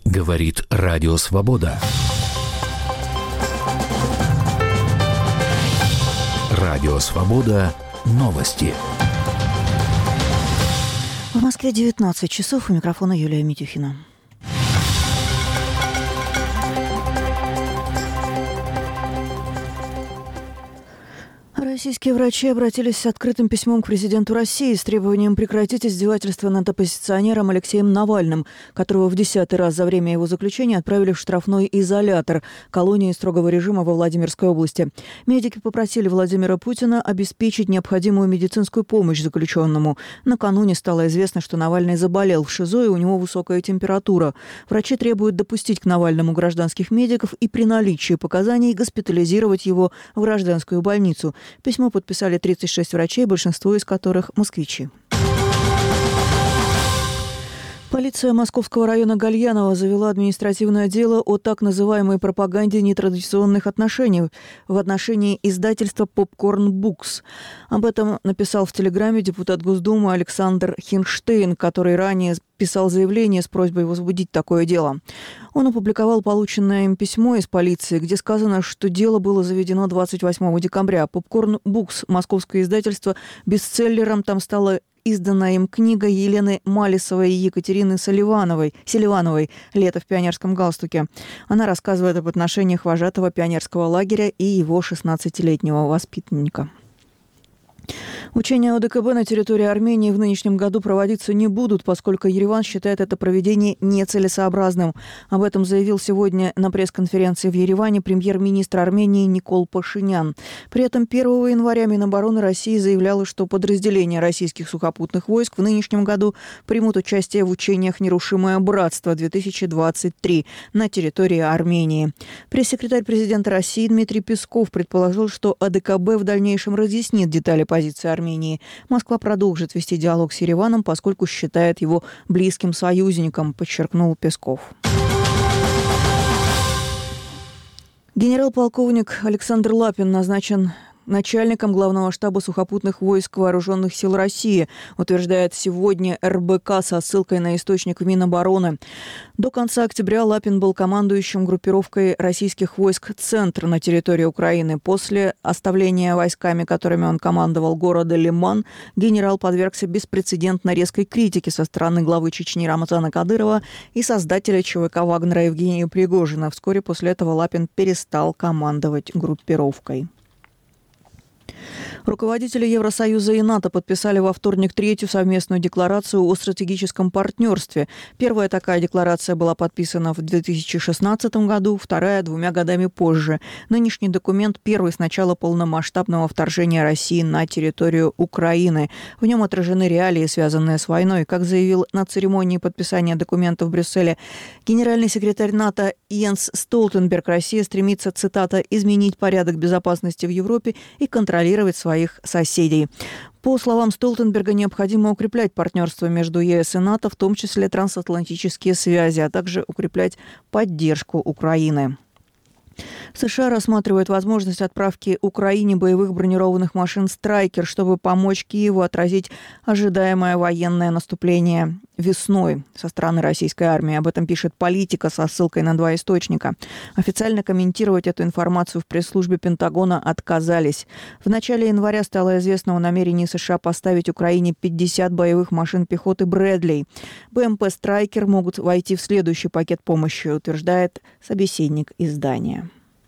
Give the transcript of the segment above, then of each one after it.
Говорит Радио Свобода. Радио Свобода. Новости. В Москве 19 часов. У микрофона Юлия Митюхина. Российские врачи обратились с открытым письмом к президенту России с требованием прекратить издевательства над оппозиционером Алексеем Навальным, которого в 10-й раз за время его заключения отправили в штрафной изолятор колонии строгого режима во Владимирской области. Медики попросили Владимира Путина обеспечить необходимую медицинскую помощь заключенному. Накануне стало известно, что Навальный заболел в ШИЗО и у него высокая температура. Врачи требуют допустить к Навальному гражданских медиков и при наличии показаний госпитализировать его в гражданскую больницу. Письмо подписали 36 врачей, большинство из которых москвичи. Полиция Московского района Гальянова завела административное дело о так называемой пропаганде нетрадиционных отношений в отношении издательства «Popcorn Books». Об этом написал в Телеграме депутат Госдумы Александр Хинштейн, который ранее писал заявление с просьбой возбудить такое дело. Он опубликовал полученное им письмо из полиции, где сказано, что дело было заведено 28 декабря. «Popcorn Books», московское издательство, бестселлером там стало изданная им книга Елены Малисовой и Екатерины Селивановой «Лето в пионерском галстуке». Она рассказывает об отношениях вожатого пионерского лагеря и его 16-летнего воспитанника. Учения ОДКБ на территории Армении в нынешнем году проводиться не будут, поскольку Ереван считает это проведение нецелесообразным. Об этом заявил сегодня на пресс-конференции в Ереване премьер-министр Армении Никол Пашинян. При этом 1 января Минобороны России заявляло, что подразделения российских сухопутных войск в нынешнем году примут участие в учениях «Нерушимое братство-2023» на территории Армении. Пресс-секретарь президента России Дмитрий Песков предположил, что ОДКБ в дальнейшем разъяснит детали позиции Армении. Москва продолжит вести диалог с Ереваном, поскольку считает его близким союзником, подчеркнул Песков. Генерал-полковник Александр Лапин назначен начальником Главного штаба сухопутных войск Вооруженных сил России, утверждает сегодня РБК со ссылкой на источник в Минобороны. До конца октября Лапин был командующим группировкой российских войск «Центр» на территории Украины. После оставления войсками, которыми он командовал, города Лиман, генерал подвергся беспрецедентно резкой критике со стороны главы Чечни Рамзана Кадырова и создателя ЧВК Вагнера Евгения Пригожина. Вскоре после этого Лапин перестал командовать группировкой. Руководители Евросоюза и НАТО подписали во вторник третью совместную декларацию о стратегическом партнерстве. Первая такая декларация была подписана в 2016 году, вторая 2 годами позже. Нынешний документ первый с начала полномасштабного вторжения России на территорию Украины. В нем отражены реалии, связанные с войной. Как заявил на церемонии подписания документа в Брюсселе генеральный секретарь НАТО Йенс Столтенберг, Россия стремится, цитата, «изменить порядок безопасности в Европе и контролировать своих соседей». По словам Столтенберга, необходимо укреплять партнерство между ЕС и НАТО, в том числе трансатлантические связи, а также укреплять поддержку Украины. США рассматривают возможность отправки Украине боевых бронированных машин «Страйкер», чтобы помочь Киеву отразить ожидаемое военное наступление весной со стороны российской армии. Об этом пишет «Политика» со ссылкой на 2 источника. Официально комментировать эту информацию в пресс-службе Пентагона отказались. В начале января стало известно о намерении США поставить Украине 50 боевых машин пехоты «Брэдли». БМП «Страйкер» могут войти в следующий пакет помощи, утверждает собеседник издания.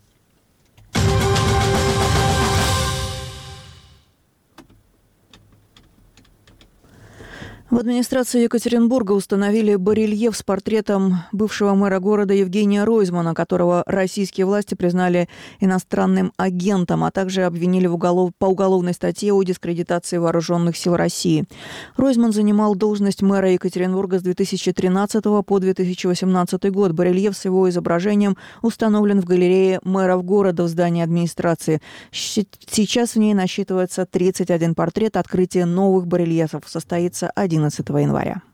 В администрации Екатеринбурга установили барельеф с портретом бывшего мэра города Евгения Ройзмана, которого российские власти признали иностранным агентом, а также обвинили по уголовной статье о дискредитации вооруженных сил России. Ройзман занимал должность мэра Екатеринбурга с 2013 по 2018 год. Барельеф с его изображением установлен в галерее мэров города в здании администрации. Сейчас в ней насчитывается 31 портрет. Открытие новых барельефов состоится 11 января.